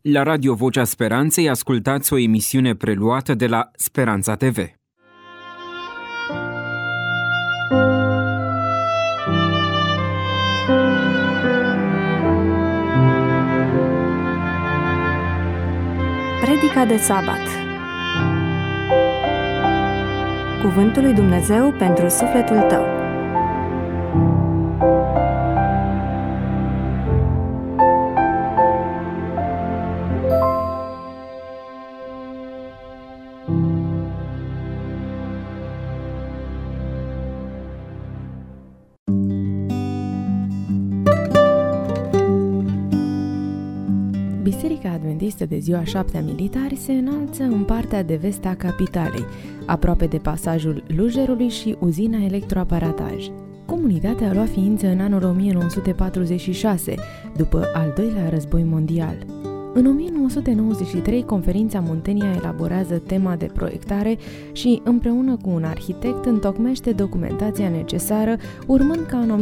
La Radio Vocea Speranței ascultați o emisiune preluată de la Speranța TV. Predica de sabat. Cuvântul lui Dumnezeu pentru sufletul tău. Biserica Adventistă de Ziua 7 a Militari se înalță în partea de vest a capitalei, aproape de pasajul Lujerului și uzina Electroaparataj. Comunitatea a luat ființă în anul 1946, după al doilea război mondial. În 1993, Conferința Muntenia elaborează tema de proiectare și, împreună cu un arhitect, întocmește documentația necesară, urmând ca în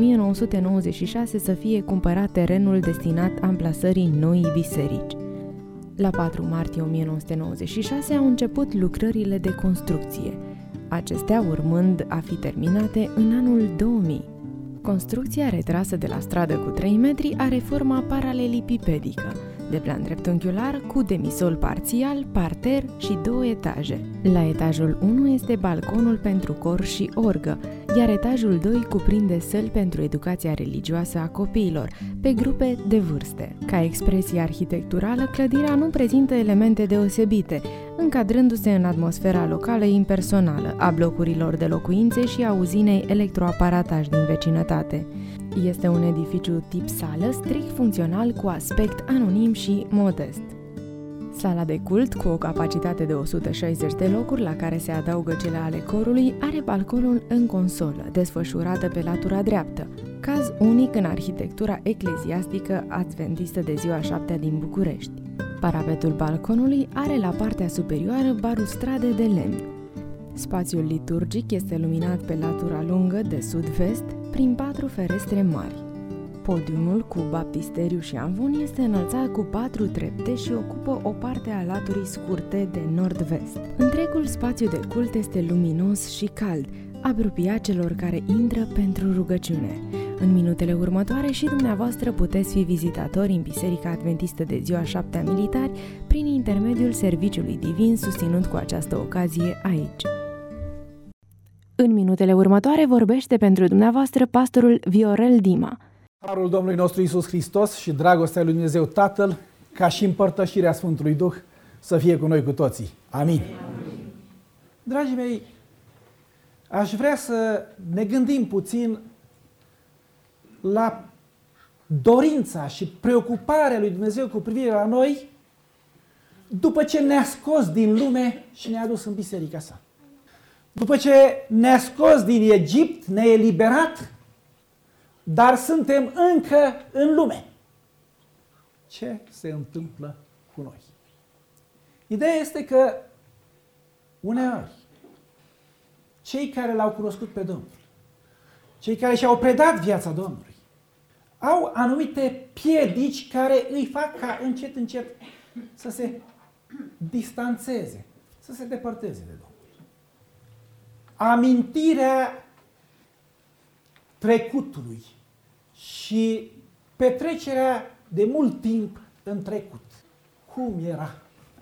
1996 să fie cumpărat terenul destinat amplasării noii biserici. La 4 martie 1996 au început lucrările de construcție, acestea urmând a fi terminate în anul 2000. Construcția retrasă de la stradă cu 3 metri are forma paralelipipedică, de plan dreptunghiular cu demisol parțial, parter și 2 etaje. La etajul 1 este balconul pentru cor și orgă, iar etajul 2 cuprinde săli pentru educația religioasă a copiilor, pe grupe de vârste. Ca expresie arhitecturală, clădirea nu prezintă elemente deosebite, încadrându-se în atmosfera locală impersonală a blocurilor de locuințe și a uzinei Electroaparataj din vecinătate. Este un edificiu tip sală, strict funcțional, cu aspect anonim și modest. Sala de cult, cu o capacitate de 160 de locuri, la care se adaugă cele ale corului, are balconul în consolă, desfășurată pe latura dreaptă, caz unic în arhitectura ecleziastică adventistă de Ziua 7 din București. Parapetul balconului are la partea superioară balustrade de lemn. Spațiul liturgic este luminat pe latura lungă de sud-vest prin 4 ferestre mari. Podiumul cu baptisteriu și amvon este înălțat cu 4 trepte și ocupă o parte a laturii scurte de nord-vest. Întregul spațiu de cult este luminos și cald, apropiat celor care intră pentru rugăciune. În minutele următoare și dumneavoastră puteți fi vizitatori în Biserica Adventistă de Ziua 7 a Militari prin intermediul Serviciului Divin susținut cu această ocazie aici. În minutele următoare vorbește pentru dumneavoastră pastorul Viorel Dima. Harul Domnului nostru Iisus Hristos și dragostea lui Dumnezeu Tatăl, ca și împărtășirea Sfântului Duh, să fie cu noi cu toții. Amin. Amin. Dragii mei, aș vrea să ne gândim puțin la dorința și preocuparea lui Dumnezeu cu privire la noi după ce ne-a scos din lume și ne-a adus în biserica sa. După ce ne-a scos din Egipt, ne-a eliberat, dar suntem încă în lume. Ce se întâmplă cu noi? Ideea este că uneori cei care l-au cunoscut pe Domnul, cei care și-au predat viața Domnului, au anumite piedici care îi fac ca încet, încet să se distanțeze, să se depărteze de Domnul. Amintirea trecutului și petrecerea de mult timp în trecut. Cum era?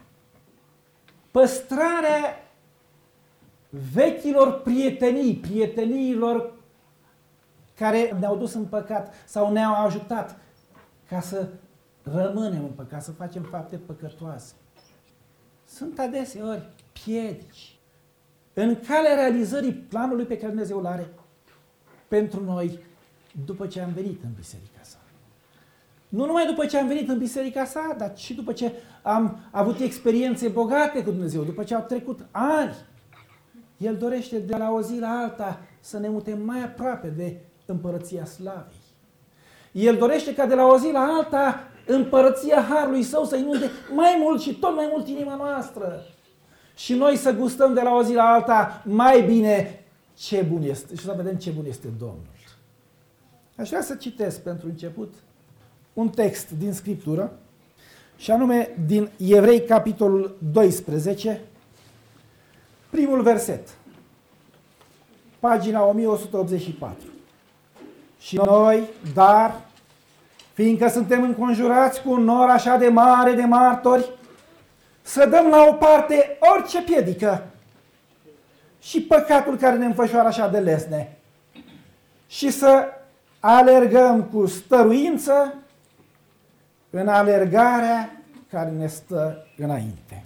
Păstrarea vechilor prieteniilor care ne-au dus în păcat sau ne-au ajutat ca să rămânem în păcat, să facem fapte păcătoase. Sunt adeseori piedici în calea realizării planului pe care Dumnezeu îl are pentru noi după ce am venit în biserica sa. Nu numai după ce am venit în biserica sa, dar și după ce am avut experiențe bogate cu Dumnezeu, după ce au trecut ani. El dorește de la o zi la alta să ne mutem mai aproape de împărăția slavei. El dorește ca de la o zi la alta împărăția Harului Său să inunde mai mult și tot mai mult inima noastră. Și noi să gustăm de la o zi la alta mai bine ce bun este și să vedem ce bun este Domnul. Aș vrea să citesc pentru început un text din Scriptură Și anume din Evrei, capitolul 12, primul verset, pagina 1184. Și noi, dar, fiindcă suntem înconjurați cu un nor așa de mare de martori, să dăm la o parte orice piedică și păcatul care ne înfășoară așa de lesne și să alergăm cu stăruință în alergarea care ne stă înainte.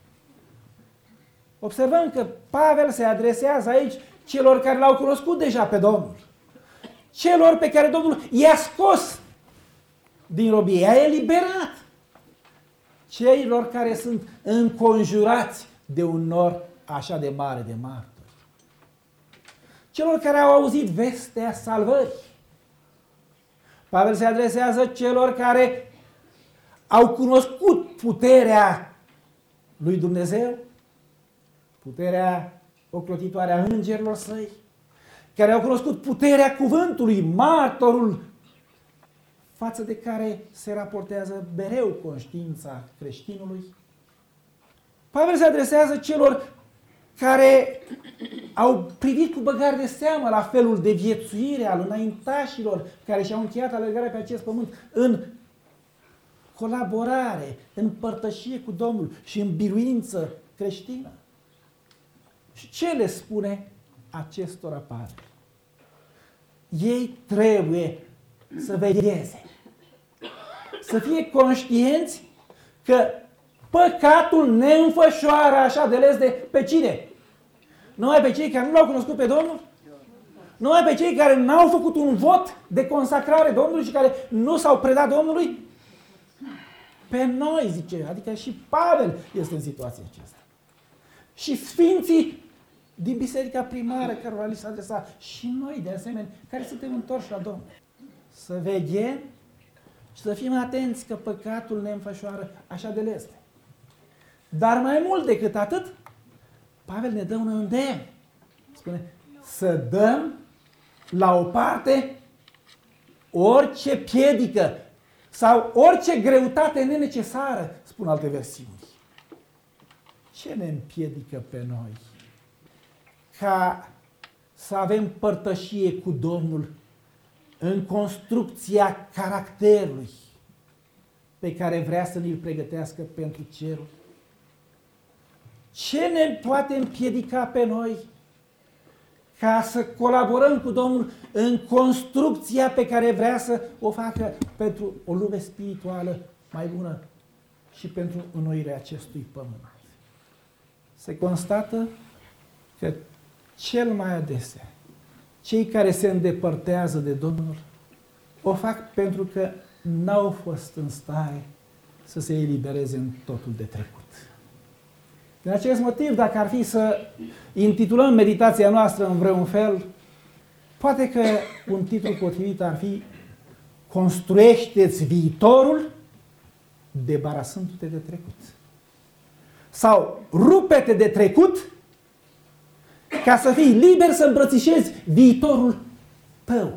Observăm că Pavel se adresează aici celor care l-au cunoscut deja pe Domnul, celor pe care Domnul i-a scos din robie, i-a eliberat, celor care sunt înconjurați de un nor așa de mare de martori, celor care au auzit vestea salvării. Pavel se adresează celor care au cunoscut puterea lui Dumnezeu, puterea ocrotitoare a îngerilor săi, care au cunoscut puterea cuvântului, martorul, față de care se raportează mereu conștiința creștinului. Pavel se adresează celor care au privit cu băgare de seamă la felul de viețuire al înaintașilor care și-au încheiat alergarea pe acest pământ în colaborare, în părtășie cu Domnul și în biruință creștină. Și ce le spune acestora Pavel? Ei trebuie să vegheze, să fie conștienți că păcatul ne înfășoară așa de les de pe cine? Numai pe cei care nu l-au cunoscut pe Domnul? Numai pe cei care n-au făcut un vot de consacrare Domnului și care nu s-au predat Domnului? Pe noi, zice, adică și Pavel este în situația aceasta. Și sfinții din biserica primară cărora li s-a adresat și noi de asemenea, care suntem întorși la Domnul. Să veghem și să fim atenți că păcatul ne înfășoară așa de lesne. Dar mai mult decât atât, Pavel ne dă un îndemn. Spune, să dăm la o parte orice piedică sau orice greutate nenecesară, spun alte versiuni. Ce ne împiedică pe noi ca să avem părtășie cu Domnul în construcția caracterului pe care vrea să ne-l pregătească pentru cerul? Ce ne poate împiedica pe noi ca să colaborăm cu Domnul în construcția pe care vrea să o facă pentru o lume spirituală mai bună și pentru înnoirea acestui pământ? Se constată că cel mai adesea cei care se îndepărtează de Domnul o fac pentru că n-au fost în stare să se elibereze în totul de trecut. Din acest motiv, dacă ar fi să intitulăm meditația noastră în vreun fel, poate că un titlu potrivit ar fi Construiește-ți viitorul debarasându-te de trecut. Sau rupe-te de trecut ca să fii liber să îmbrățișezi viitorul tău.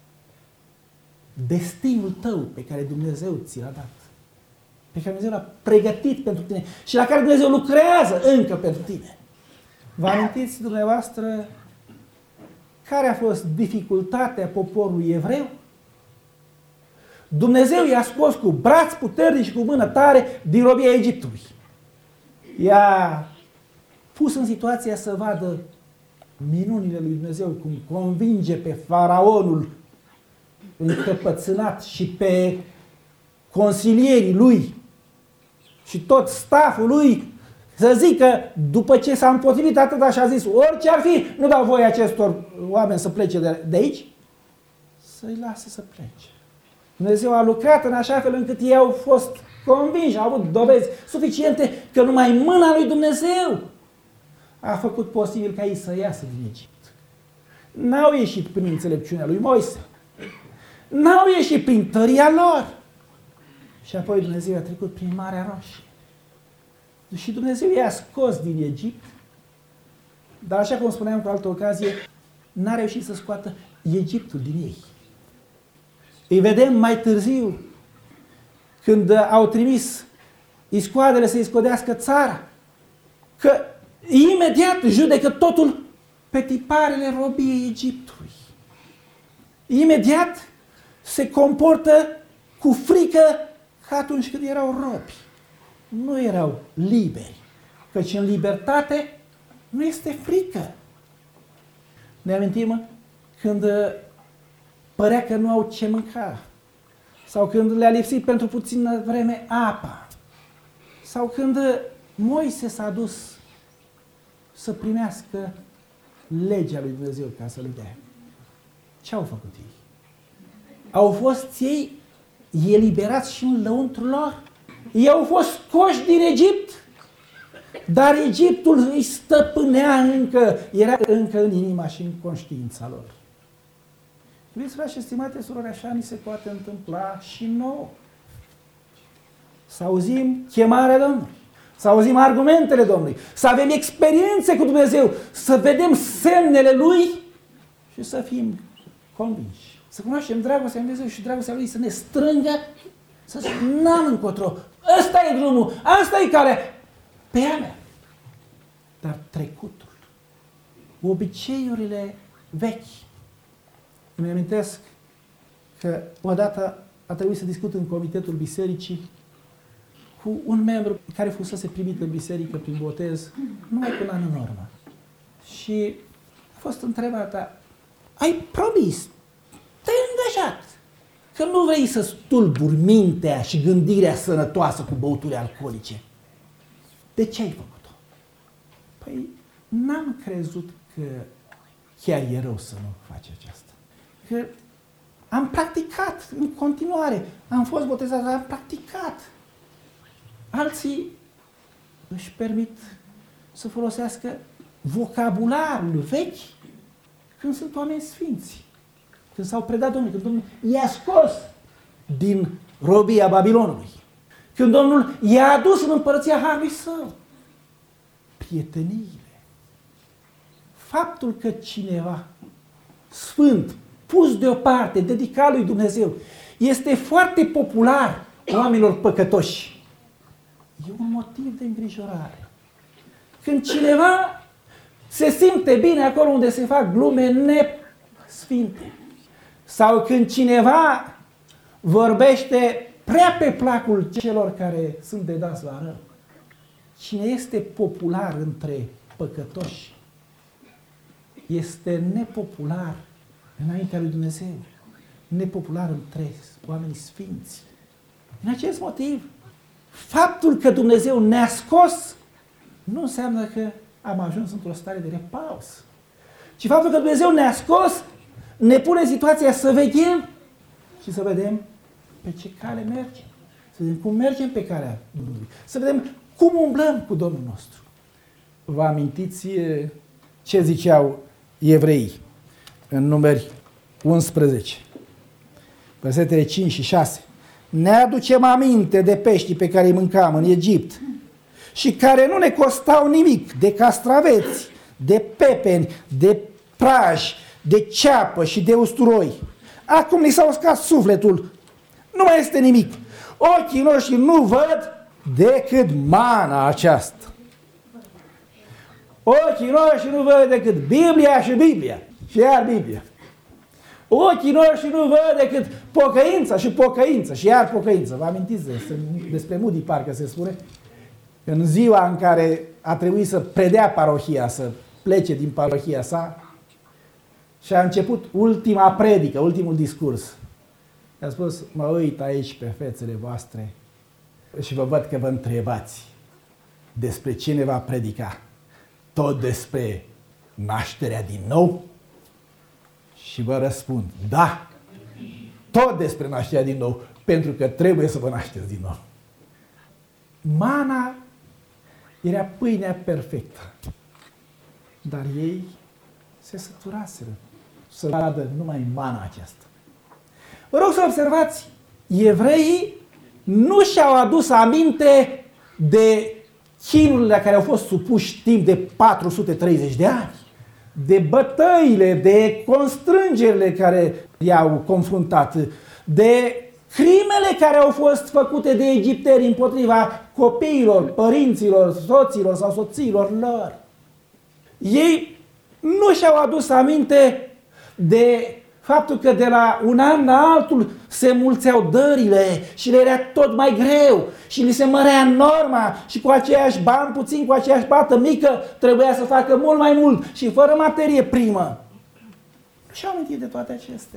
Destinul tău pe care Dumnezeu ți l-a dat. Pe care Dumnezeu l-a pregătit pentru tine și la care Dumnezeu lucrează încă pentru tine. Vă amintiți dumneavoastră care a fost dificultatea poporului evreu? Dumnezeu i-a scos cu braț puternic și cu mână tare din robia Egiptului. I-a pus în situația să vadă minunile lui Dumnezeu, cum convinge pe faraonul încăpățânat și pe consilierii lui și tot staful lui să zică, după ce s-a împotrivit atât și a zis, orice ar fi, nu dau voie acestor oameni să plece de aici, să-i lase să plece. Dumnezeu a lucrat în așa fel încât ei au fost convinși, au avut dovezi suficiente că numai mâna lui Dumnezeu a făcut posibil ca ei să iasă din Egipt. N-au ieșit prin înțelepciunea lui Moise. N-au ieșit prin tăria lor. Și apoi Dumnezeu a trecut prin Marea Roșie. Și Dumnezeu i-a scos din Egipt, dar așa cum spuneam cu altă ocazie, n-a reușit să scoată Egiptul din ei. Îi vedem mai târziu, când au trimis iscoadele să iscodească țara, că imediat judecă totul pe tiparele robiei Egiptului. Imediat se comportă cu frică ca atunci când erau robi. Nu erau liberi, căci în libertate nu este frică. Ne amintim când părea că nu au ce mânca, sau când le-a lipsit pentru puțină vreme apa, sau când Moise s-a dus să primească legea lui Dumnezeu ca să le dea. Ce au făcut ei? Au fost ei eliberați și în lăuntrul lor. Ei au fost scoși din Egipt, dar Egiptul îi stăpânea încă, era încă în inima și în conștiința lor. Iubiți frați și stimate surori, așa ni se poate întâmpla și nouă. Să auzim chemarea Domnului, să auzim argumentele Domnului, să avem experiențe cu Dumnezeu, să vedem semnele Lui și să fim convinși. Să cunoaștem dragostea lui Dumnezeu și dragostea Lui să ne strângă, să spunem, n-am încotro, ăsta e drumul, asta e calea, pe ea mea. Dar trecutul, obiceiurile vechi. Îmi amintesc că odată a trebuit să discut în comitetul bisericii cu un membru care fusese primit în biserică prin botez numai cu un an în urmă. Și a fost întrebată, ai promis, te-ai angajat că nu vrei să stulburi mintea și gândirea sănătoasă cu băuturi alcoolice. De ce ai făcut-o? Păi n-am crezut că chiar e rău să nu faci aceasta. Că am practicat în continuare, am fost botezat, dar am practicat. Alții își permit să folosească vocabularul vechi când sunt oameni sfinți, când s-au predat Domnului, când Domnul i-a scos din robia Babilonului, când Domnul i-a adus în împărăția Harului Său. Prieteniile. Faptul că cineva sfânt, pus deoparte, dedicat lui Dumnezeu, este foarte popular oamenilor păcătoși. E un motiv de îngrijorare. Când cineva se simte bine acolo unde se fac glume nesfinte, sau când cineva vorbește prea pe placul celor care sunt de dați la rău, cine este popular între păcătoși este nepopular înaintea lui Dumnezeu, nepopular între oamenii sfinți. Din acest motiv, faptul că Dumnezeu ne-a scos nu înseamnă că am ajuns într-o stare de repaus, ci faptul că Dumnezeu ne-a scos ne pune în situația să veghem și să vedem pe ce cale mergem, să vedem cum mergem pe calea Domnului, să vedem cum umblăm cu Domnul nostru. Vă amintiți ce ziceau evreii în Numeri 11, versetele 5 și 6? Ne aducem aminte de peștii pe care îi mâncam în Egipt și care nu ne costau nimic, de castraveți, de pepeni, de praji, de ceapă și de usturoi. Acum ni s-a uscat sufletul, nu mai este nimic. Ochii noștri nu văd decât mana aceasta. Ochii noștri nu văd decât Biblia și Biblia și iar Biblia. Ochii noștri nu văd decât pocăința și pocăință și iar pocăință. Vă amintiți despre Moody, parcă se spune? În ziua în care a trebuit să predea parohia, să plece din parohia sa, și a început ultima predică, ultimul discurs. I-a spus, mă uit aici pe fețele voastre și vă văd că vă întrebați despre ce ne va predica. Tot despre nașterea din nou? Și vă răspund, da, tot despre nașterea din nou, pentru că trebuie să vă nașteți din nou. Mana era pâinea perfectă, dar ei se săturaseră să vadă numai mana aceasta. Vă rog să observați, evreii nu și-au adus aminte de chinurile la care au fost supuși timp de 430 de ani, de bătăile, de constrângerile care i-au confruntat, de crimele care au fost făcute de egipteni împotriva copiilor, părinților, soților sau soțiilor lor. Ei nu și-au adus aminte de faptul că de la un an la altul se mulțeau dările și le era tot mai greu și li se mărea norma și cu aceiași bani puțin, cu aceeași plată mică, trebuia să facă mult mai mult și fără materie primă. Nu și-au amintit de toate acestea.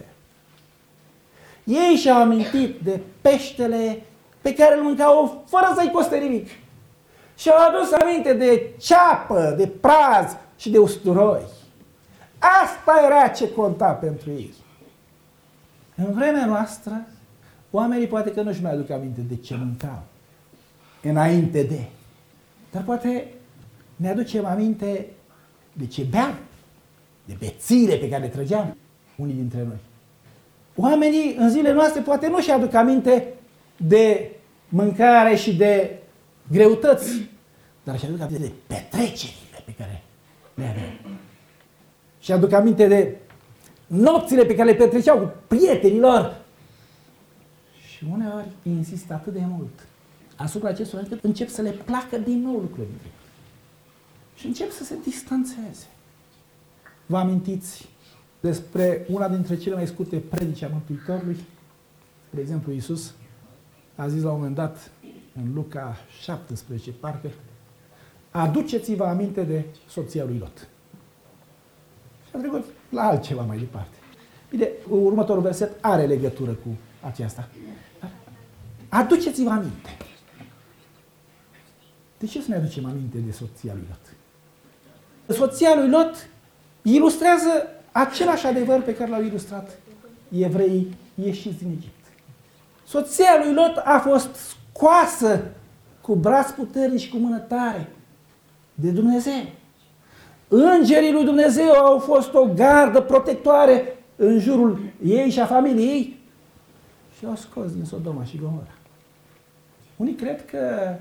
Ei și-au amintit de peștele pe care îl mâncau fără să-i coste nimic. Și-au adus aminte de ceapă, de praz și de usturoi. Asta era ce conta pentru ei. În vremea noastră, oamenii poate că nu-și mai aduc aminte de ce mâncau înainte de. Dar poate ne aducem aminte de ce beam, de bețiile pe care le trăgeam unii dintre noi. Oamenii în zilele noastre poate nu-și aduc aminte de mâncare și de greutăți, dar și aduc aminte de petrecerile pe care le aveau. Și aduc aminte de nopțile pe care le petreceau cu prietenii lor. Și uneori insistă atât de mult asupra acestor încât încep să le placă din nou lucrurile. Și încep să se distanțeze. Vă amintiți despre una dintre cele mai scurte predici a Mântuitorului? De exemplu, Iisus a zis la un moment dat, în Luca 17, parcă, aduceți-vă aminte de soția lui Lot. Și a trecut la altceva mai departe. Bine, următorul verset are legătură cu aceasta. Aduceți-vă aminte. De ce să ne aducem aminte de soția lui Lot? Soția lui Lot ilustrează același adevăr pe care l-au ilustrat evreii ieșiți din Egipt. Soția lui Lot a fost scoasă cu braț puternic și cu mână tare de Dumnezeu. Îngerii lui Dumnezeu au fost o gardă protectoare în jurul ei și a familiei ei și au scos din Sodoma și Gomora. Unii cred că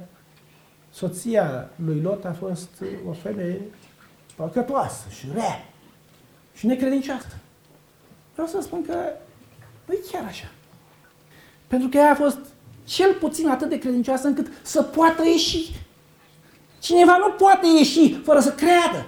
soția lui Lot a fost o femeie păcătoasă și rea și necredincioasă. Vreau să spun că nu e chiar așa. Pentru că ea a fost cel puțin atât de credincioasă încât să poată ieși. Cineva nu poate ieși fără să creadă.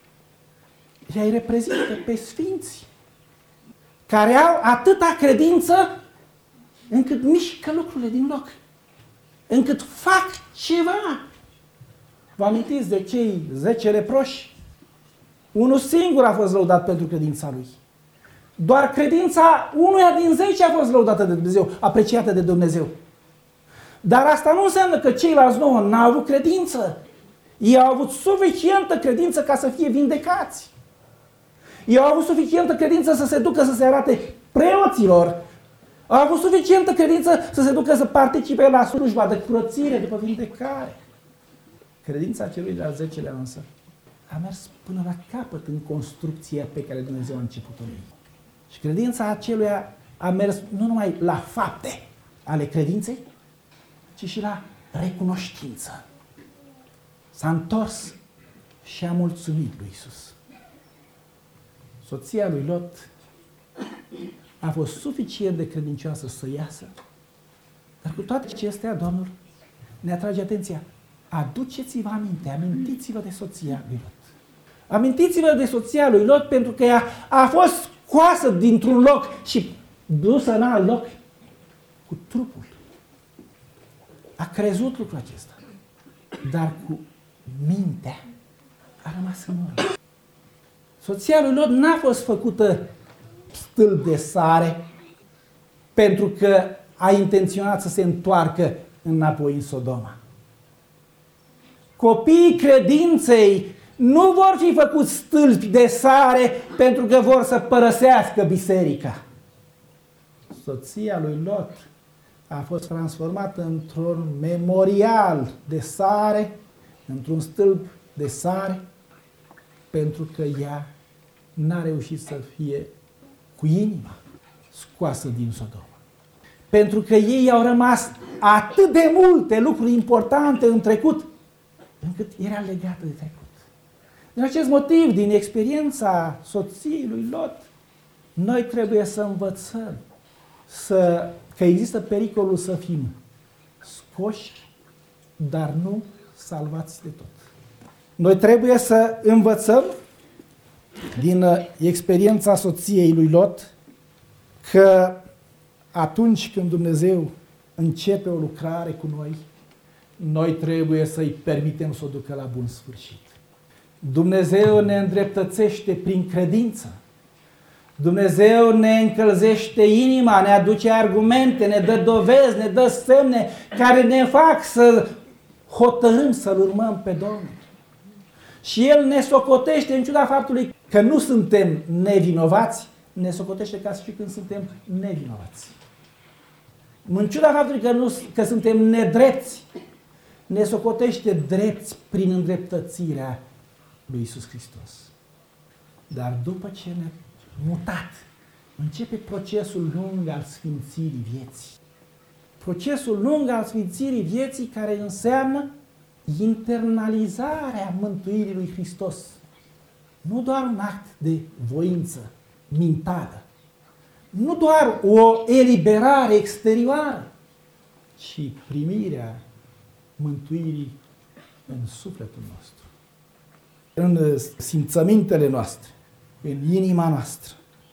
Ea îi reprezintă pe sfinți care au atâta credință încât mișcă lucrurile din loc. Încât fac ceva. Vă amintiți de cei 10 leproși? Unul singur a fost lăudat pentru credința lui. Doar credința unuia din 10 a fost lăudată de Dumnezeu, apreciată de Dumnezeu. Dar asta nu înseamnă că ceilalți 9 n-au avut credință. Ei au avut suficientă credință ca să fie vindecați. Ei au avut suficientă credință să se ducă să se arate preoților. Au avut suficientă credință să se ducă să participe la slujba de curățire după vindecare. Credința celui de-al 10-lea însă a mers până la capăt în construcția pe care Dumnezeu a început-o în ei. Și credința aceluia a mers nu numai la fapte ale credinței, ci și la recunoștință. S-a întors și a mulțumit lui Iisus. Soția lui Lot a fost suficient de credincioasă să iasă, dar cu toate acestea, Domnul ne atrage atenția. Aduceți-vă aminte, amintiți-vă de soția lui Lot. Amintiți-vă de soția lui Lot pentru că ea a fost scoasă dintr-un loc și dusă în alt loc cu trupul. A crezut lucrul acesta, dar cu mintea a rămas în urmă. Soția lui Lot n-a fost făcută stâlp de sare pentru că a intenționat să se întoarcă înapoi în Sodoma. Copiii credinței nu vor fi făcuți stâlpi de sare pentru că vor să părăsească biserica. Soția lui Lot a fost transformată într-un memorial de sare, într-un stâlp de sare, pentru că ea n-a reușit să fie cu inima scoasă din Sodoma. Pentru că ei au rămas atât de multe lucruri importante în trecut, încât era legată de trecut. Din acest motiv, din experiența soției lui Lot, noi trebuie să învățăm că există pericolul să fim scoși, dar nu salvați de tot. Noi trebuie să învățăm din experiența soției lui Lot că atunci când Dumnezeu începe o lucrare cu noi, noi trebuie să-i permitem să o ducă la bun sfârșit. Dumnezeu ne îndreptățește prin credință. Dumnezeu ne încălzește inima, ne aduce argumente, ne dă dovezi, ne dă semne care ne fac să hotărâm să-L urmăm pe Domnul. Și El ne socotește, în ciuda faptului că nu suntem nevinovați, ne socotește ca și când suntem nevinovați. În ciuda faptului că suntem nedrepți, ne socotește drepți prin îndreptățirea lui Iisus Hristos. Dar după ce ne-a mutat, începe procesul lung al sfințirii vieții. Procesul lung al sfințirii vieții care înseamnă internalizarea mântuirii lui Hristos. Nu doar un act de voință mintală, nu doar o eliberare exterioară, ci primirea mântuirii în sufletul nostru, în simțămintele noastre, în inima noastră.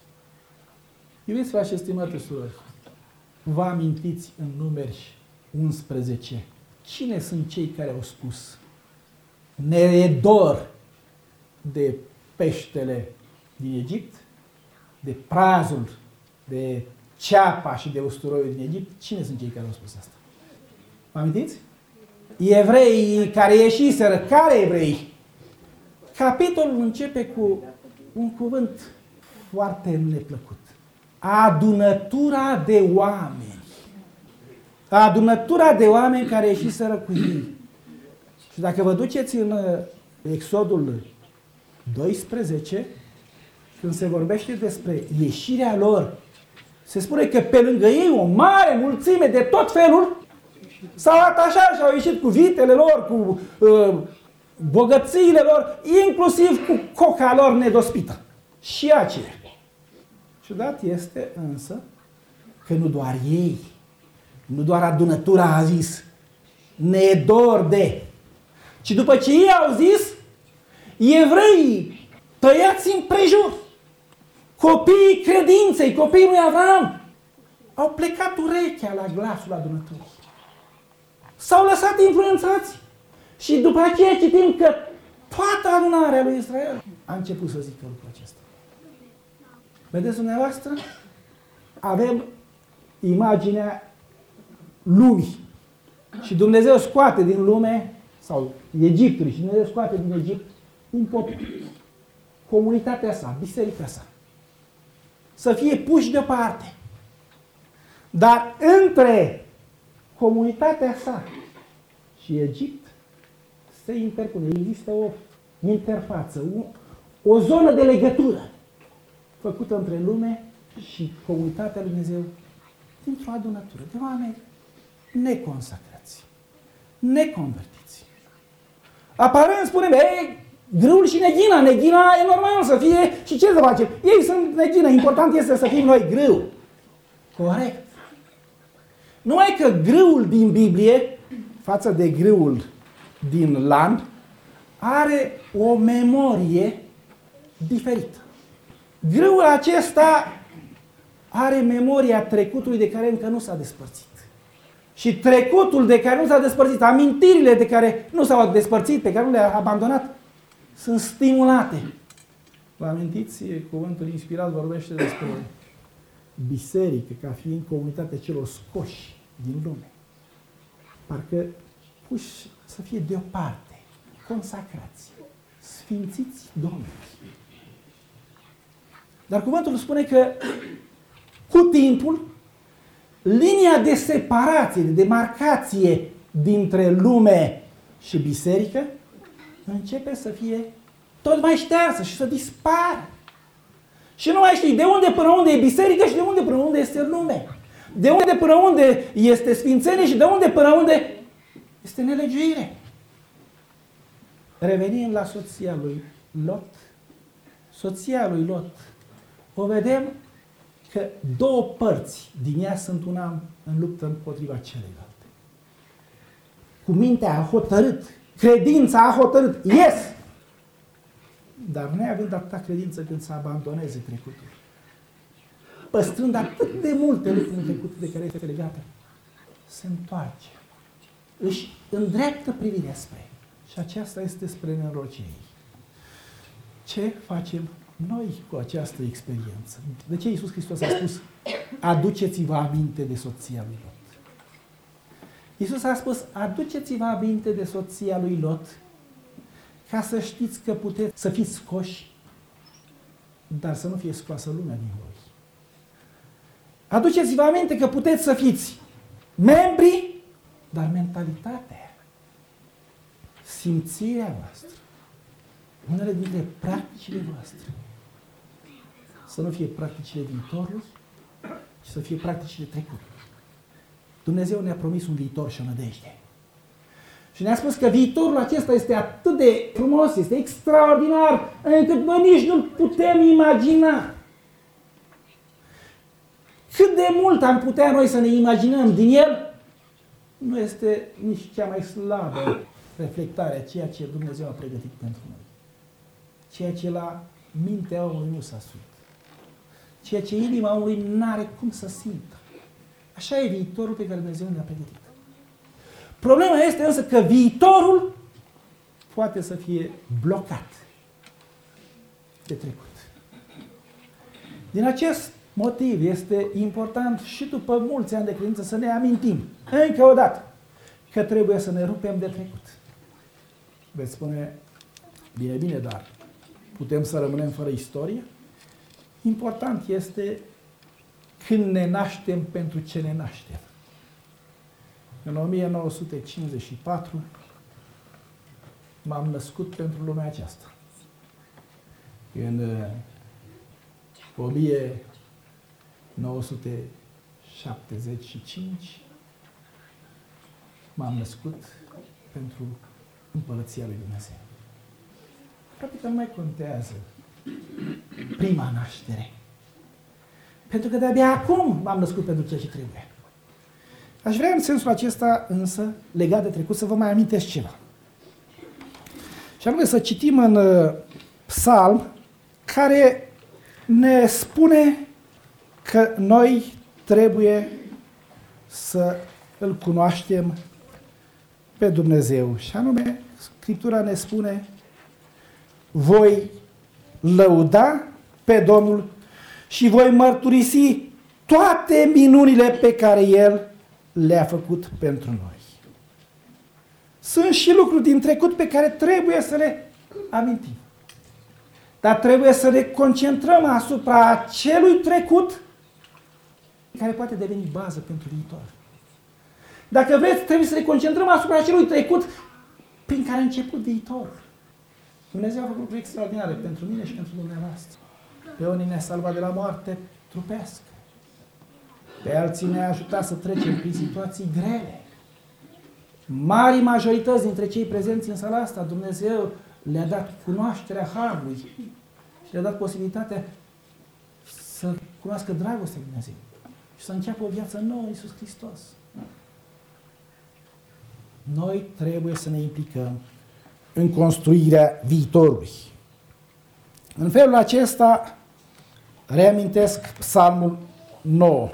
Iubiți frați și stimate surori, vă amintiți în Numeri 11 cine sunt cei care au spus: ne e dor de peștele din Egipt, de prazul, de ceapa și de usturoiul din Egipt? Cine sunt cei care au spus asta? Vă amintiți? Evreii care ieșiseră. Care evrei? Capitolul începe cu un cuvânt foarte neplăcut. Adunătura de oameni. Adunătura de oameni care ieșiseră cu ei. Și dacă vă duceți în Exodul 12, când se vorbește despre ieșirea lor, se spune că pe lângă ei o mare mulțime de tot felul s-au atașat și au ieșit cu vitele lor, cu bogățiile lor, inclusiv cu coca lor nedospită. Și aceea. Ciudat este însă că nu doar ei, nu doar adunătura a zis ne e dor de, ci după ce ei au zis, evreii tăiați împrejur, copiii credinței, copiii lui Avram, au plecat urechea la glasul adunătorii. S-au lăsat influențați și după aceea citim că toată adunarea lui Israel a început să zică lucrul acesta. Vedeți dumneavoastră? Avem imaginea lumii. Și Dumnezeu scoate din lume, sau Egiptului, și Dumnezeu scoate din Egipt un popor. Comunitatea sa, biserica sa. Să fie puși deoparte. Dar între comunitatea sa și Egipt se interpune. Există o interfață, o zonă de legătură făcută între lume și comunitatea lui Dumnezeu dintr-o adunătură de oameni neconsacrați, neconvertiți. Aparent spunem, grâul și neghina. Neghina e normal să fie și ce să facem? Ei sunt neghină, important este să fim noi grâu. Corect. Numai că grâul din Biblie, față de grâul din lan, are o memorie diferită. Grâul acesta are memoria trecutului de care încă nu s-a despărțit. Și trecutul de care nu s-a despărțit, amintirile de care nu s-au despărțit, pe care nu le-a abandonat, sunt stimulate. Vă amintiți? Cuvântul inspirat vorbește despre biserică ca fiind comunitatea celor scoși din lume. Parcă puși să fie deoparte, consacrați, sfințiți Domnului. Dar cuvântul spune că cu timpul linia de separație, de demarcație dintre lume și biserică începe să fie tot mai ștearsă și să dispară. Și nu mai știi de unde până unde e biserică și de unde până unde este lume. De unde până unde este sfințenie și de unde până unde este nelegiuire. Revenim la soția lui Lot. Soția lui Lot. O vedem că două părți din ea sunt una în luptă împotriva celelalte. Cu mintea a hotărât, credința a hotărât, ies! Dar neavând atâta credință când să abandoneze trecutul, păstrând atât de multe lucruri în trecut de care este legată, se întoarce, își îndreaptă privirea spre. Și aceasta este spre nenorocirea ei. Ce facem noi cu această experiență? De ce Iisus Hristos a spus, aduceți-vă aminte de soția lui Lot? Iisus a spus, aduceți-vă aminte de soția lui Lot, ca să știți că puteți să fiți scoși, dar să nu fie scoasă lumea din voi. Aduceți-vă aminte că puteți să fiți membri, dar mentalitatea, simțirea voastră, unele dintre practicile voastre, să nu fie practicile viitorului, ci să fie practicile trecutului. Dumnezeu ne-a promis un viitor și o nădejde. Și ne-a spus că viitorul acesta este atât de frumos, este extraordinar, încât noi nici nu putem imagina. Cât de mult am putea noi să ne imaginăm din el, nu este nici cea mai slabă reflectare a ceea ce Dumnezeu a pregătit pentru noi. Ceea ce la mintea omului nu s-a suit. Ceea ce inima omului n-are cum să simtă. Așa e viitorul pe care Dumnezeu ne-a pregătit. Problema este însă că viitorul poate să fie blocat de trecut. Din acest motiv este important și după mulți ani de credință să ne amintim încă o dată că trebuie să ne rupem de trecut. Veți spune, bine, dar putem să rămânem fără istorie? Important este când ne naștem pentru ce ne naștem. În 1954 m-am născut pentru lumea aceasta. În 1975 m-am născut pentru Împărăția lui Dumnezeu. Practic că nu mai contează prima naștere. Pentru că de-abia acum m-am născut pentru ceea ce trebuie. Aș vrea în sensul acesta, însă, legat de trecut, să vă mai amintesc ceva. Și anume să citim în Psalm, care ne spune că noi trebuie să îl cunoaștem pe Dumnezeu. Și anume, Scriptura ne spune, voi lăuda pe Domnul și voi mărturisi toate minunile pe care El le-a făcut pentru noi. Sunt și lucruri din trecut pe care trebuie să le amintim. Dar trebuie să ne concentrăm asupra acelui trecut care poate deveni bază pentru viitor. Dacă vreți, trebuie să ne concentrăm asupra acelui trecut prin care a început viitorul. Dumnezeu a făcut lucruri extraordinare pentru mine și pentru dumneavoastră. Pe unii ne-a salvat de la moarte trupească. Pe alții ne-a ajutat să trecem prin situații grele. Mari majorități dintre cei prezenți în sala asta, Dumnezeu le-a dat cunoașterea Harului și le-a dat posibilitatea să cunoască dragostea lui Dumnezeu și să înceapă o viață nouă în Iisus Hristos. Noi trebuie să ne implicăm în construirea viitorului. În felul acesta, reamintesc Psalmul 9.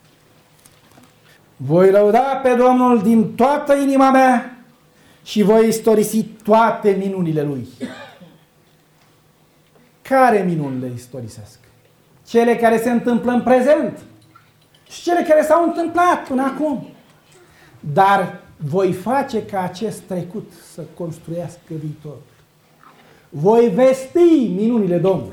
Voi lăuda pe Domnul din toată inima mea și voi istorisi toate minunile Lui. Care minuni le istorisesc? Cele care se întâmplă în prezent și cele care s-au întâmplat până acum. Dar voi face ca acest trecut să construiască viitorul. Voi vesti minunile Domnului.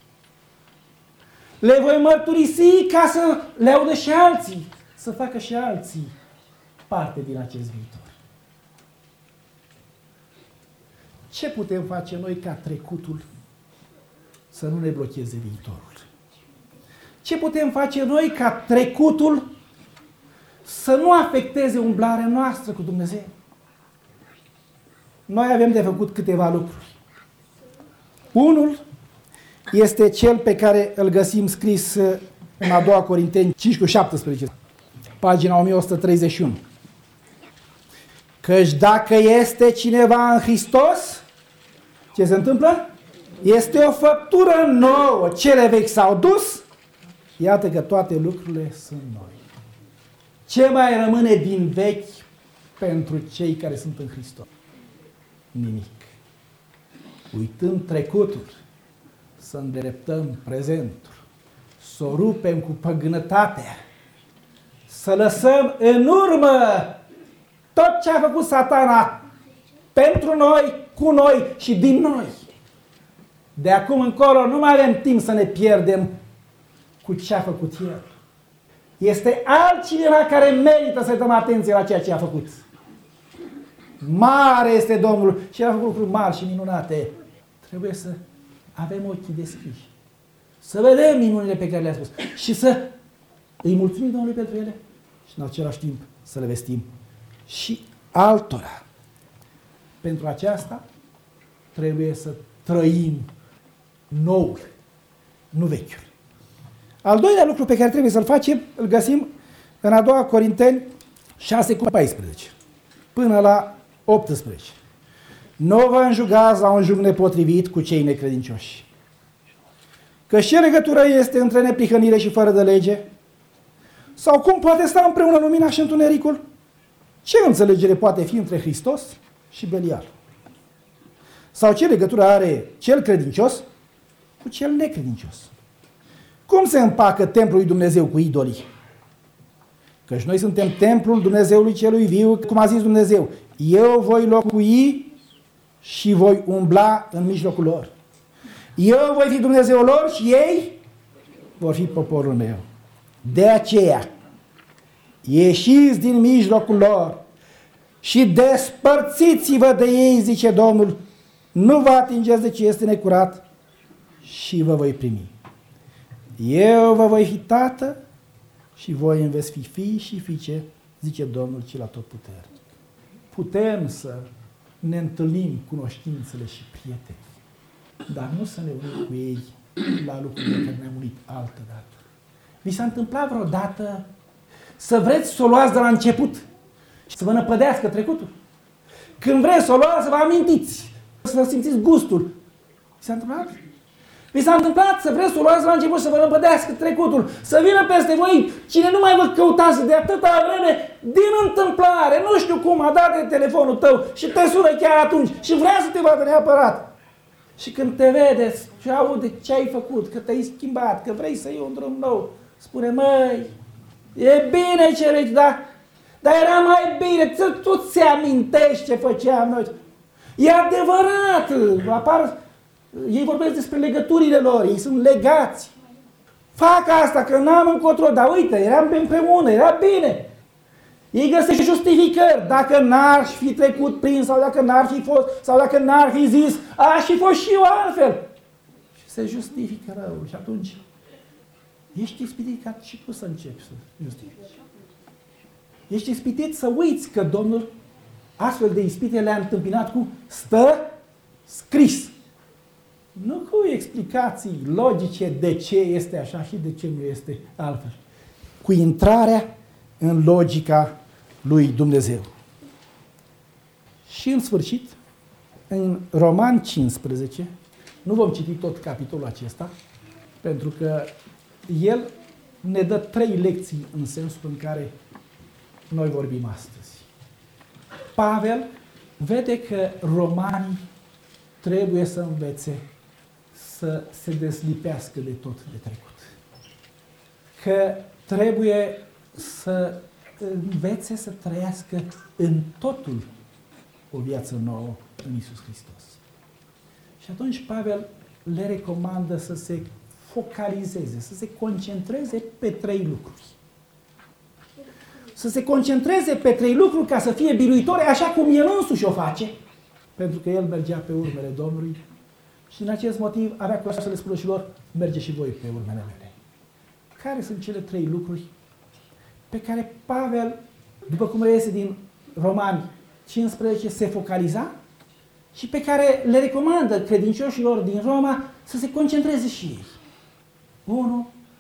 Le voi mărturisi ca să le audă și alții, să facă și alții parte din acest viitor. Ce putem face noi ca trecutul să nu ne blocheze viitorul? Ce putem face noi ca trecutul să nu afecteze umblarea noastră cu Dumnezeu? Noi avem de făcut câteva lucruri. Unul este cel pe care îl găsim scris în a doua Corinteni 5:17, pagina 1131. Căci dacă este cineva în Hristos, ce se întâmplă? Este o făptură nouă. Cele vechi s-au dus, iată că toate lucrurile sunt noi. Ce mai rămâne din vechi pentru cei care sunt în Hristos? Nimic. Uitând trecutul, să îndreptăm prezentul, să o rupem cu păgânătatea, să lăsăm în urmă tot ce a făcut Satana pentru noi, cu noi și din noi. De acum încolo nu mai avem timp să ne pierdem cu ce a făcut El. Este altcineva care merită să dăm atenție la ceea ce a făcut. Mare este Domnul și a făcut lucruri mari și minunate. Trebuie să avem ochii deschiși, să vedem minunile pe care le-a spus și să îi mulțumim Domnului pentru ele și în același timp să le vestim și altora. Pentru aceasta trebuie să trăim noul, nu vechiul. Al doilea lucru pe care trebuie să-l facem, îl găsim în a doua Corinteni 6:14 până la 18. Nu vă înjugați la un jug nepotrivit cu cei necredincioși. Că ce legătură este între neprihănire și fără de lege? Sau cum poate sta împreună lumina și întunericul? Ce înțelegere poate fi între Hristos și Belial? Sau ce legătură are cel credincios cu cel necredincios? Cum se împacă templul lui Dumnezeu cu idolii? Căci noi suntem templul Dumnezeului celui viu, cum a zis Dumnezeu. Eu voi locui și voi umbla în mijlocul lor. Eu voi fi Dumnezeul lor și ei vor fi poporul meu. De aceea, ieșiți din mijlocul lor și despărțiți-vă de ei, zice Domnul, nu vă atingeți de ce este necurat și vă voi primi. Eu vă voi fi tată și voi îmi veți fi fii și fiice, zice Domnul cel atotputernic. Putem să ne întâlnim cunoștințele și prieteni, dar nu să ne unim cu ei la lucrurile care ne-am unit altă dată. Vi s-a întâmplat vreodată să vreți să o luați de la început și să vă năpădească trecutul? Când vreți să o luați, să vă amintiți, să vă simțiți gustul. Vi s-a întâmplat? Vi s-a întâmplat să vreți să o luați la început și să vă năpădească trecutul, să vină peste voi cine nu mai vă căutați de atâta vreme, din întâmplare, nu știu cum, a dat de telefonul tău și te sună chiar atunci și vrea să te vadă neapărat. Și când te vedeți și aude ce ai făcut, că te-ai schimbat, că vrei să iei un drum nou, spune, măi, e bine ce regi, dar era mai bine, tu ți amintești ce făceam noi. E adevărat, ei vorbesc despre legăturile lor, ei sunt legați. Fac asta că n-am încotro, dar uite, eram împreună, era bine. Ei găsesc justificări, dacă n-ar fi trecut prin, sau dacă n-ar fi fost, sau dacă n-ar fi zis, aș fi fost și eu altfel. Și se justifică răul și atunci ești ispitit ca și tu să începi să justifici. Ești ispitit să uiți că Domnul astfel de ispite le-a întâmpinat cu stă scris. Nu cu explicații logice de ce este așa și de ce nu este altfel. Cu intrarea în logica lui Dumnezeu. Și în sfârșit, în Romani 15, nu vom citi tot capitolul acesta, pentru că el ne dă 3 lecții în sensul în care noi vorbim astăzi. Pavel vede că romanii trebuie să învețe să se deslipească de tot de trecut. Că trebuie să învețe să trăiască în totul o viață nouă în Iisus Hristos. Și atunci Pavel le recomandă să se focalizeze, să se concentreze pe 3 lucruri. Să se concentreze pe 3 lucruri ca să fie biruitori, așa cum el însuși o face, pentru că el mergea pe urmele Domnului și din acest motiv avea curaj să le spună și lor, merge și voi pe urmele mele. Care sunt cele 3 lucruri pe care Pavel, după cum reiese din Romani 15, se focaliza și pe care le recomandă credincioșilor din Roma să se concentreze și ei. 1.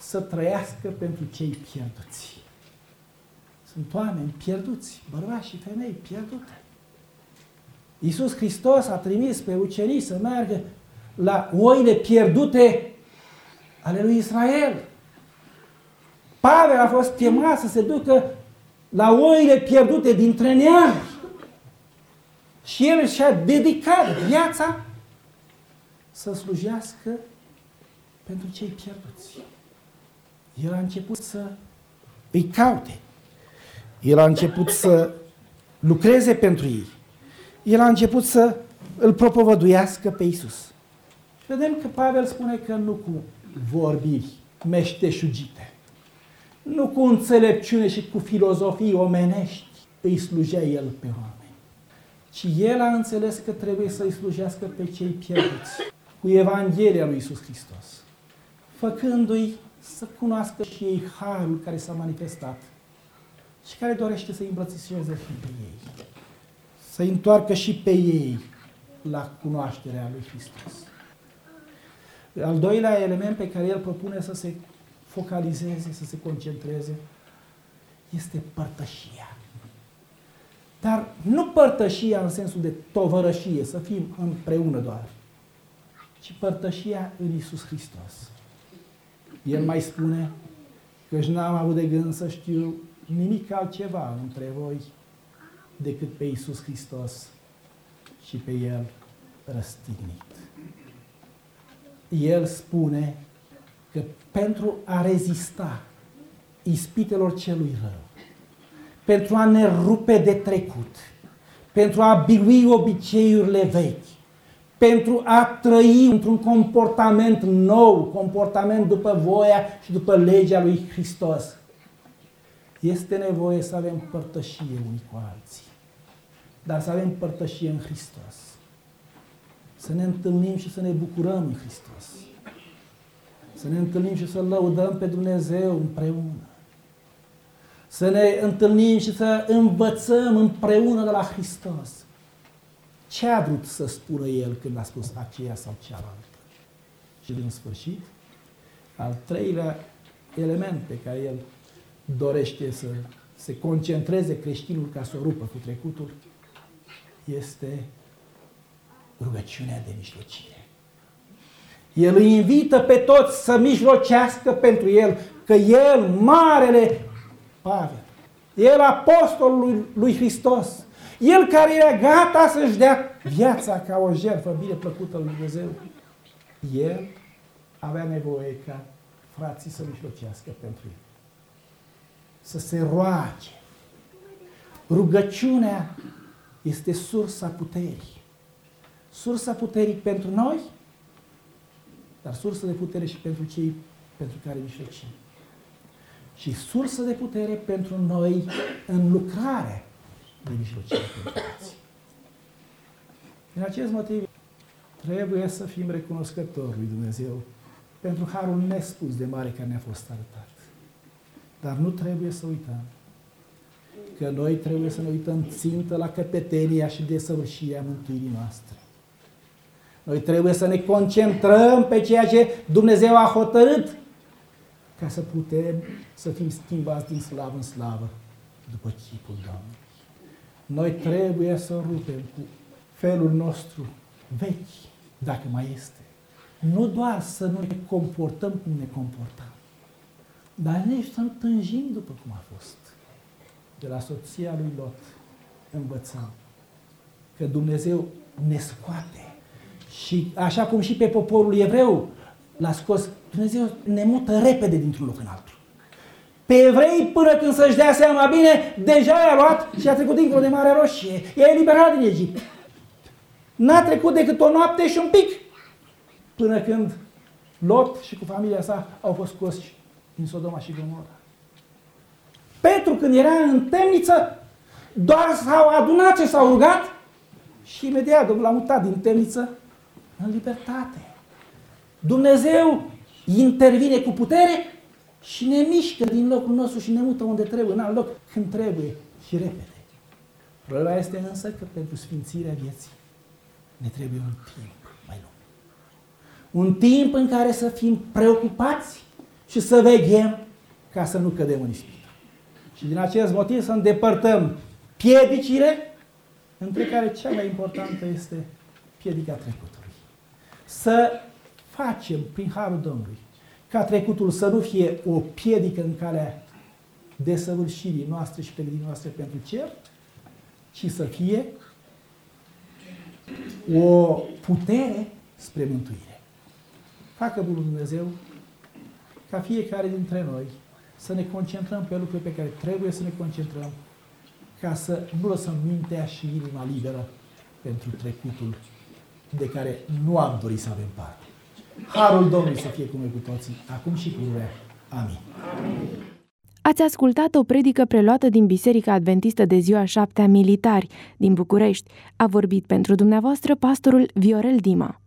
să trăiască pentru cei pierduți. Sunt oameni pierduți, bărbați și femei pierdute. Iisus Hristos a trimis pe ucenici să meargă la oile pierdute ale lui Israel. Pavel a fost chemat să se ducă la oile pierdute dintre neamuri. Și el și-a dedicat viața să slujească pentru cei pierduți. El a început să îi caute. El a început să lucreze pentru ei. El a început să îl propovăduiască pe Iisus. Vedem că Pavel spune că nu cu vorbi meșteșugite, nu cu înțelepciune și cu filozofii omenești îi slujea el pe oameni, ci el a înțeles că trebuie să îi slujească pe cei pierduți cu Evanghelia lui Iisus Hristos, făcându-i să cunoască și ei harul care s-a manifestat și care dorește să-i îmbrățișeze și pe ei, să-i întoarcă și pe ei la cunoașterea lui Hristos. Al doilea element pe care el propune să se focalizeze, să se concentreze, este părtășia. Dar nu părtășia în sensul de tovărășie, să fim împreună doar, ci părtășia în Iisus Hristos. El mai spune că n-am avut de gând să știu nimic altceva între voi decât pe Iisus Hristos și pe El răstignit. El spune că pentru a rezista ispitelor celui rău, pentru a ne rupe de trecut, pentru a birui obiceiurile vechi, pentru a trăi într-un comportament nou, comportament după voia și după legea lui Hristos, este nevoie să avem părtășie unii cu alții, dar să avem părtășie în Hristos. Să ne întâlnim și să ne bucurăm în Hristos. Să ne întâlnim și să-L lăudăm pe Dumnezeu împreună. Să ne întâlnim și să învățăm împreună de la Hristos. Ce a vrut să spună El când a spus aceea sau cealaltă? Și în sfârșit, al treilea element pe care El dorește să se concentreze creștinul ca să o rupă cu trecutul este rugăciunea de mijlocire. El îi invită pe toți să mijlocească pentru el, că el, marele Pavel, el apostolul lui Hristos, el care era gata să-și dea viața ca o jertfă bine plăcută lui Dumnezeu, el avea nevoie ca frații să mijlocească pentru el. Să se roage. Rugăciunea este sursa puterii. Sursa puterii pentru noi, dar sursă de putere și pentru cei pentru care mijlocim. Și sursă de putere pentru noi în lucrarea de mijlocire pentru alții. Din acest motiv, trebuie să fim recunoscători lui Dumnezeu pentru harul nespus de mare care ne-a fost arătat. Dar nu trebuie să uităm că noi trebuie să ne uităm țintă la căpetenia și desăvârșirea mântuirii noastre. Noi trebuie să ne concentrăm pe ceea ce Dumnezeu a hotărât ca să putem să fim schimbați din slavă în slavă după chipul Domnului. Noi trebuie să rupem cu felul nostru vechi, dacă mai este. Nu doar să nu ne comportăm cum ne comportam, dar nici să nu tânjim după cum a fost. De la soția lui Lot învățăm că Dumnezeu ne scoate și așa cum și pe poporul evreu l-a scos, Dumnezeu ne mută repede dintr-un loc în altul. Pe evrei, până când să-și dea seama bine, deja i-a luat și a trecut dincolo de Marea Roșie. I-a eliberat din Egipt. N-a trecut decât o noapte și un pic până când Lot și cu familia sa au fost scoși din Sodoma și Gomora. Petru, când era în temniță, doar s-au adunat și s-au rugat și imediat Domnul l-a mutat din temniță în libertate. Dumnezeu intervine cu putere și ne mișcă din locul nostru și ne mută unde trebuie, în alt loc, când trebuie și repede. Problema este însă că pentru sfințirea vieții ne trebuie un timp mai lung. Un timp în care să fim preocupați și să veghem ca să nu cădem în ispită. Și din acest motiv să îndepărtăm piedicile, între care cea mai importantă este piedica trecutului. Să facem, prin harul Domnului, ca trecutul să nu fie o piedică în calea desăvârșirii noastre și pregătirii noastre pentru cer, ci să fie o putere spre mântuire. Facă Bunul Dumnezeu ca fiecare dintre noi să ne concentrăm pe lucruri pe care trebuie să ne concentrăm, ca să nu lăsăm mintea și inima liberă pentru trecutul de care nu am dorit să avem parte. Harul Domnului să fie cu noi cu toții, acum și pururea. Amin. Ați ascultat o predică preluată din Biserica Adventistă de Ziua 7 a Militari din București. A vorbit pentru dumneavoastră pastorul Viorel Dima.